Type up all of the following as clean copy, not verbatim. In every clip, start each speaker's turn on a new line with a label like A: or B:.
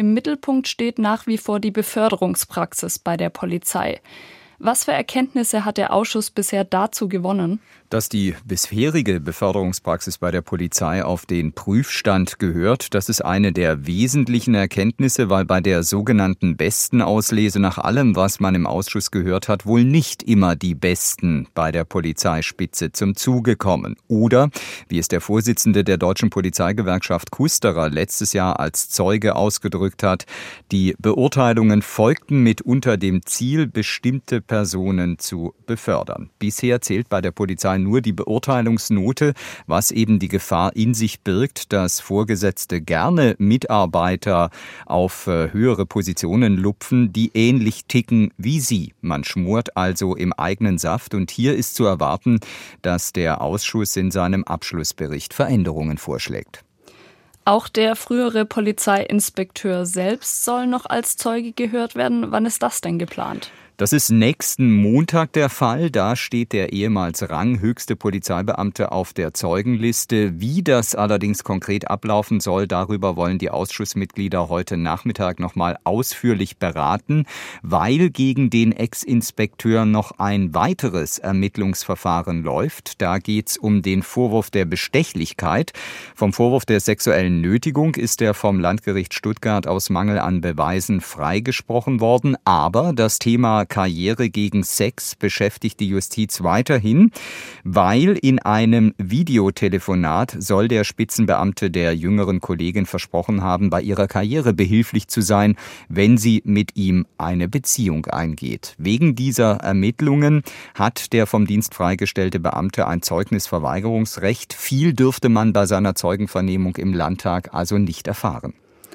A: im Mittelpunkt steht nach wie vor die Beförderungspraxis bei der Polizei. Was für Erkenntnisse hat der Ausschuss bisher dazu gewonnen?
B: Dass die bisherige Beförderungspraxis bei der Polizei auf den Prüfstand gehört, das ist eine der wesentlichen Erkenntnisse, weil bei der sogenannten Bestenauslese nach allem, was man im Ausschuss gehört hat, wohl nicht immer die Besten bei der Polizeispitze zum Zuge kommen. Oder, wie es der Vorsitzende der Deutschen Polizeigewerkschaft Kusterer letztes Jahr als Zeuge ausgedrückt hat, die Beurteilungen folgten mitunter dem Ziel, bestimmte Personen zu befördern. Bisher zählt bei der Polizei nur die Beurteilungsnote, was eben die Gefahr in sich birgt, dass Vorgesetzte gerne Mitarbeiter auf höhere Positionen lupfen, die ähnlich ticken wie sie. Man schmort also im eigenen Saft und hier ist zu erwarten, dass der Ausschuss in seinem Abschlussbericht Veränderungen vorschlägt.
A: Auch der frühere Polizeiinspekteur selbst soll noch als Zeuge gehört werden. Wann ist das denn geplant?
B: Das ist nächsten Montag der Fall. Da steht der ehemals ranghöchste Polizeibeamte auf der Zeugenliste. Wie das allerdings konkret ablaufen soll, darüber wollen die Ausschussmitglieder heute Nachmittag noch mal ausführlich beraten, weil gegen den Ex-Inspekteur noch ein weiteres Ermittlungsverfahren läuft. Da geht's um den Vorwurf der Bestechlichkeit. Vom Vorwurf der sexuellen Nötigung ist er vom Landgericht Stuttgart aus Mangel an Beweisen freigesprochen worden. Aber das Thema Karriere gegen Sex beschäftigt die Justiz weiterhin, weil in einem Videotelefonat soll der Spitzenbeamte der jüngeren Kollegin versprochen haben, bei ihrer Karriere behilflich zu sein, wenn sie mit ihm eine Beziehung eingeht. Wegen dieser Ermittlungen hat der vom Dienst freigestellte Beamte ein Zeugnisverweigerungsrecht. Viel dürfte man bei seiner Zeugenvernehmung im Landtag also nicht erfahren.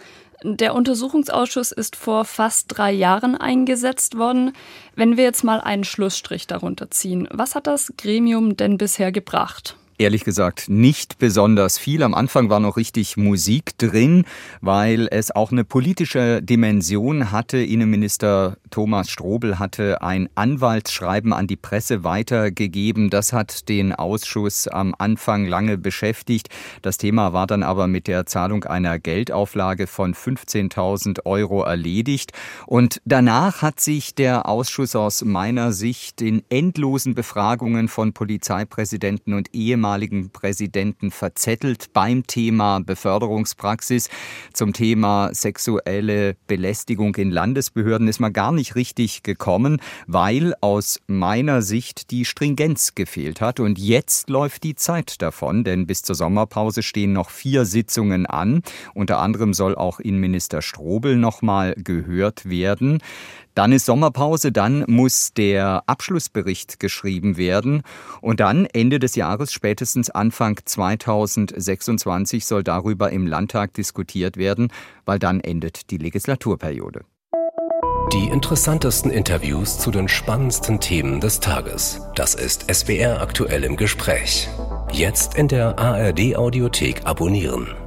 A: Der Untersuchungsausschuss ist vor fast 3 Jahren eingesetzt worden. Wenn wir jetzt mal einen Schlussstrich darunter ziehen, was hat das Gremium denn bisher gebracht?
B: Ehrlich gesagt nicht besonders viel. Am Anfang war noch richtig Musik drin, weil es auch eine politische Dimension hatte. Innenminister Thomas Strobel hatte ein Anwaltsschreiben an die Presse weitergegeben. Das hat den Ausschuss am Anfang lange beschäftigt. Das Thema war dann aber mit der Zahlung einer Geldauflage von 15.000 € erledigt. Und danach hat sich der Ausschuss aus meiner Sicht in endlosen Befragungen von Polizeipräsidenten und ehemaligen Präsidenten verzettelt beim Thema Beförderungspraxis. Zum Thema sexuelle Belästigung in Landesbehörden ist man gar nicht richtig gekommen, weil aus meiner Sicht die Stringenz gefehlt hat. Und jetzt läuft die Zeit davon, denn bis zur Sommerpause stehen noch 4 Sitzungen an. Unter anderem soll auch Innenminister Strobel noch mal gehört werden. Dann ist Sommerpause, dann muss der Abschlussbericht geschrieben werden und dann Ende des Jahres, spätestens Anfang 2026, soll darüber im Landtag diskutiert werden, weil dann endet die Legislaturperiode.
C: Die interessantesten Interviews zu den spannendsten Themen des Tages. Das ist SWR aktuell im Gespräch. Jetzt in der ARD Audiothek abonnieren.